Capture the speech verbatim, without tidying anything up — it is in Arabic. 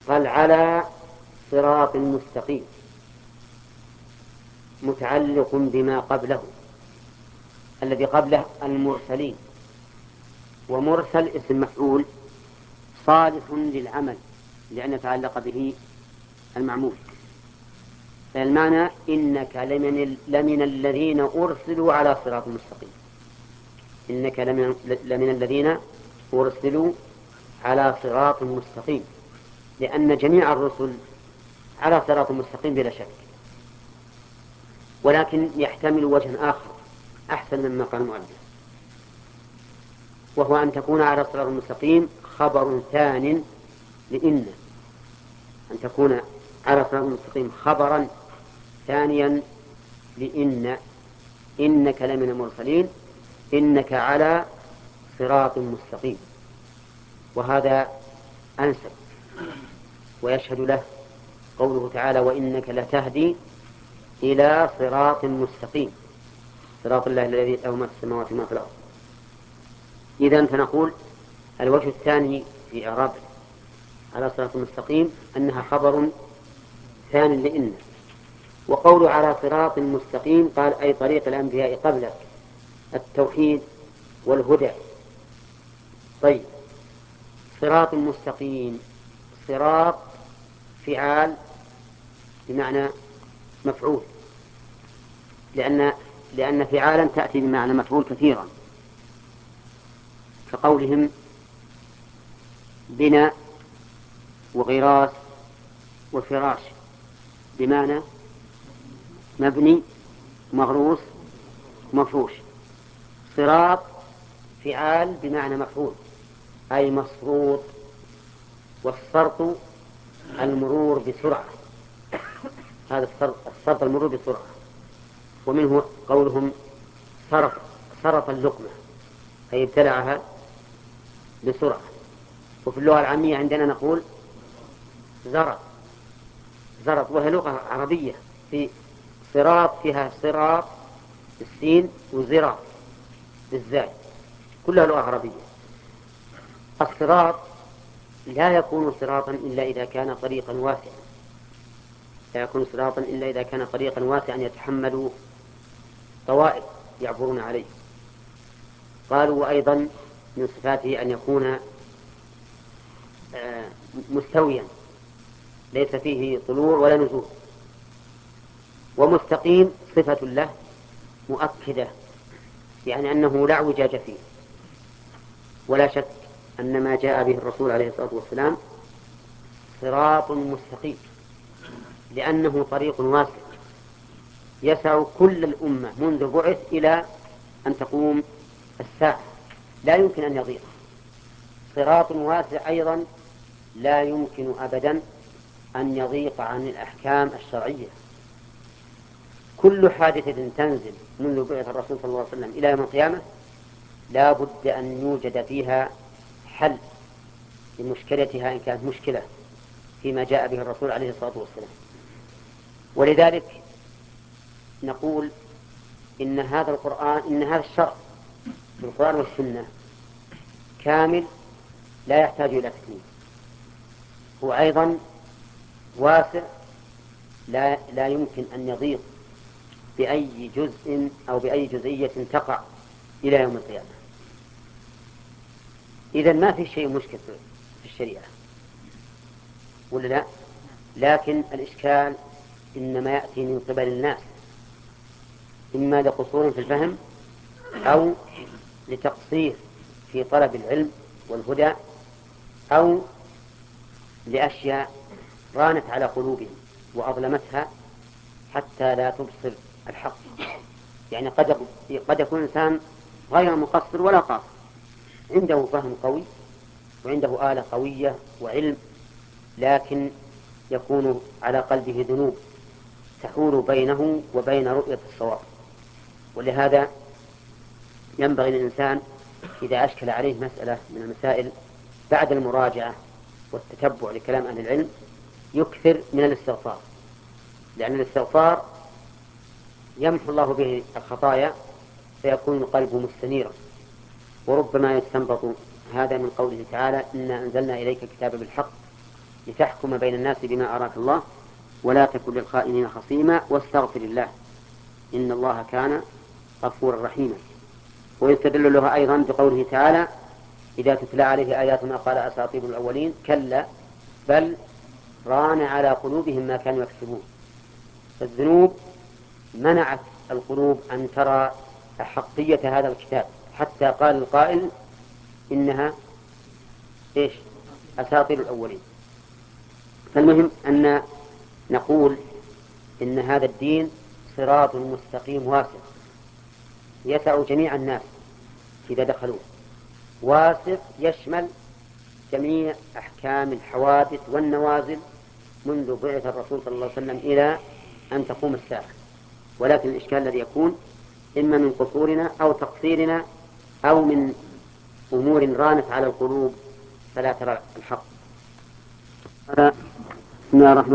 قال على صراط مستقيم متعلق بما قبله. الذي قبله المرسلين، ومرسل اسم مفعول صالح للعمل لأن يتعلق به المعمول. فالمعنى إنك لمن, لمن الذين أرسلوا على صراط مستقيم. إنك لمن, لمن الذين أرسلوا على صراط مستقيم، لأن جميع الرسل على صراط مستقيم بلا شك، ولكن يحتمل وجه آخر أحسن مما قال المؤلف، وهو أن تكون على صراط مستقيم خبر ثان لإن أن تكون على صراط مستقيم خبرا ثانيا لإن إنك لمن المرسلين، إنك على صراط مستقيم، وهذا أنسب ويشهد له قوله تعالى وإنك لتهدي إلى صراط مستقيم، صراط الله الذي له ما في السماوات وما في الأرض. إذن فنقول الوجه الثاني في إعراب على صراط مستقيم أنها خبر ثاني لإن. وقول على صراط مستقيم قال أي طريق الأنبياء قبلك، التوحيد والهدى. طيب، صراط مستقيم، صراط فعال بمعنى مفعول، لأن لأن فعالا تأتي بمعنى مفعول كثيرا، كقولهم بناء وغراس وفراش بمعنى مبني مغروس مفروش. صراط فعال بمعنى مفعول أي مسروط، والسرط المرور بسرعة، هذا السرط, السرط المرور بسرعة. ومنه قولهم سرط سرط اللقمة أي ابتلعها بسرعة. وفي اللغة العامية عندنا نقول زرط زرط، وهي لغة عربية، في صراط فيها صراط بالسين وزراط بالزاي، كلها لغة عربية. الصراط لا يكون صراطا إلا إذا كان طريقا واسعا، لا يكون صراطا إلا إذا كان طريقا واسعا يتحمل طوائف يعبرون عليه. قالوا وأيضا من صفاته أن يكون مستويا ليس فيه طلوع ولا نزول. ومستقيم صفة له مؤكدة، يعني أنه لا اعوجاج فيه، ولا شك أن ما جاء به الرسول عليه الصلاة والسلام صراط مستقيم، لأنه طريق واسع يسع كل الأمة منذ بعث إلى أن تقوم الساعة، لا يمكن أن يضيق. صراط واسع أيضا لا يمكن أبدا أن يضيق عن الأحكام الشرعية. كل حادثة تنزل منذ بعث الرسول صلى الله عليه وسلم إلى يوم القيامة لا بد أن يوجد فيها حل لمشكلتها إن كانت مشكلة فيما جاء به الرسول عليه الصلاة والسلام. ولذلك نقول إن هذا القرآن إن هذا الشرع في القرآن والسنة كامل لا يحتاج إلى تكميل. هو أيضا واسع لا, لا يمكن أن يضيق بأي جزء أو بأي جزئية تقع إلى يوم القيامة. إذن ما في شيء مشكل في الشريعة ولا لا؟ لكن الإشكال إنما يأتي من قبل الناس، إما لقصور في الفهم أو لتقصير في طلب العلم والهدى أو لأشياء رانت على قلوبهم وأظلمتها حتى لا تبصر الحق. يعني قد قد يكون إنسان غير مقصر ولا قاصر، عنده فهم قوي وعنده آلة قوية وعلم، لكن يكون على قلبه ذنوب تحول بينه وبين رؤية الصواب. ولهذا ينبغي للإنسان إذا أشكل عليه مسألة من المسائل بعد المراجعة والتتبع لكلام أهل العلم يكثر من الاستغفار، لأن الاستغفار يمحو الله به الخطايا فيكون القلب مستنيرا. وربما يستنبط هذا من قوله تعالى إنا أنزلنا إليك الكتاب بالحق لتحكم بين الناس بما أراك الله ولا تكن للخائنين خصيما واستغفر الله إن الله كان غفورا رحيما. ويستدل له أيضا بقوله تعالى إذا تتلى عليه آياتنا قال أساطير الأولين كلا بل ران على قلوبهم ما كانوا يكسبون. فالذنوب منعت القلوب أن ترى أحقية هذا الكتاب حتى قال القائل إنها إيش أساطير الأولين. فالمهم أن نقول إن هذا الدين صراط مستقيم واسع يسع جميع الناس إذا دخلوه، واسع يشمل جميع أحكام الحوادث والنوازل منذ بعث الرسول صلى الله عليه وسلم إلى أن تقوم الساعة. ولكن الإشكال الذي يكون إما من قصورنا أو تقصيرنا أو من أمور رانت على القلوب فلا ترى الحق. بسم الله الرحمن